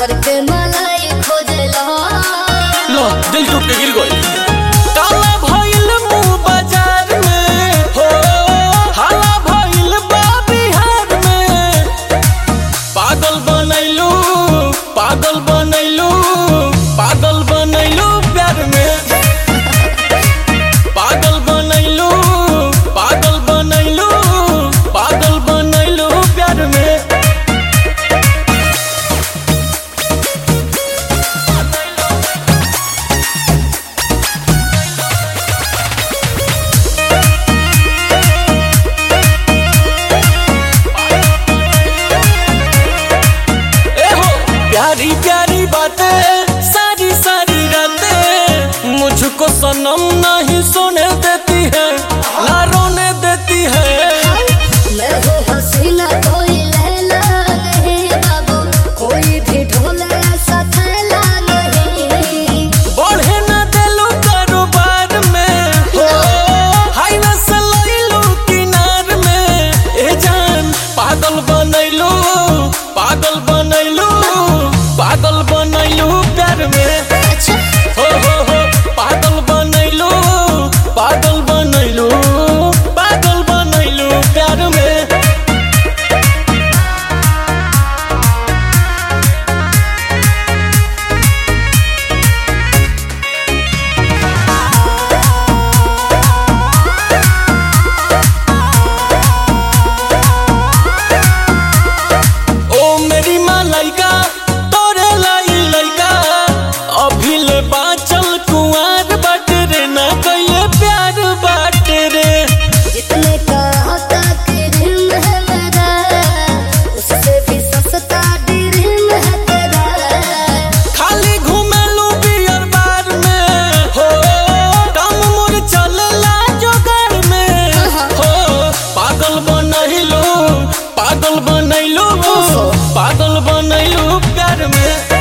प्यार के मलाई खोजला लो दिल टूट के गिर गई। काला भइल मुंह बाजार में हो, हाला भइल बा बिहार में। पागल बनैलू पागल बनैलू पागल बनैलू प्यार में। पागल बनैलू पागल बनैलू पागल बनैलू प्यार में। प्यारी प्यारी बातें सारी सारी रातें मुझको सनम नहीं सोने देती है, ना रोने देती है। मैं हूँ हसीना कोई लैला नहीं बाबू, कोई भी ढोले ऐसा थैला नहीं। बढ़े न देलू कारोबार में हो, हाईवे से लइलू किनार में। ए जान पागल बनैलू पागल बनैलू पागल बनैलू प्यार में। अच्छा हो पागल बनैलू पागल बनैलू पागल बनैलू प्यार में। ओ मेरी मलाइका तोरे लाई लइका, अभी ले बाचल कुंवार बाटे रे, ना कइले प्यार बाटे रे। जितने का होता ड्रीम है मेरा, उससे भी सस्ता ड्रीम है तेरा। खाली घूमेलू बियर बार में हो, काम मोर चलेला जोगार में हो। पागल बनैलू पागल बनैलू पागल बनैलू प्यार में।